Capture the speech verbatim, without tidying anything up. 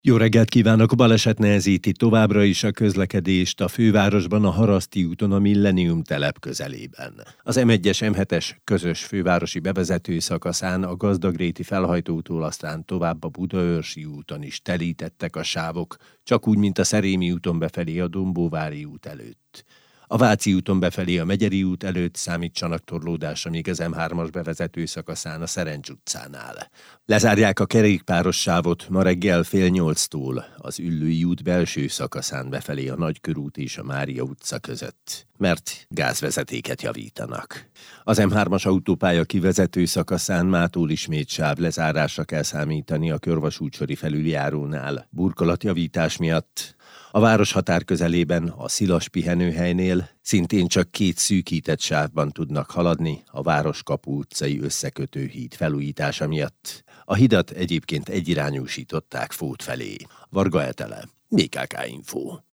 Jó reggelt kívánok! A baleset nehezíti továbbra is a közlekedést a fővárosban, a Haraszti úton, a Millennium telep közelében. Az em egyes em hetes közös fővárosi bevezető szakaszán a Gazdagréti felhajtótól aztán tovább a Budaörsi úton is telítettek a sávok, csak úgy, mint a Szerémi úton befelé a Dombóvári út előtt. A Váci úton befelé a Megyeri út előtt számítsanak torlódásra, még az em hármas bevezető szakaszán a Szerencs utcánál. Lezárják a kerékpáros sávot ma reggel fél nyolctól az Üllői út belső szakaszán befelé a Nagykörút és a Mária utca között, mert gázvezetéket javítanak. Az em hármas autópálya kivezető szakaszán mától ismét sáv lezárásra kell számítani a Körvasútsori felüljárónál burkolatjavítás miatt. A városhatár közelében, a Szilas pihenőhelynél szintén csak két szűkített sávban tudnak haladni a Városkapu utcai összekötő híd felújítása miatt. A hidat egyébként egyirányúsították Fót felé. Varga Etele, bé ká ká Info.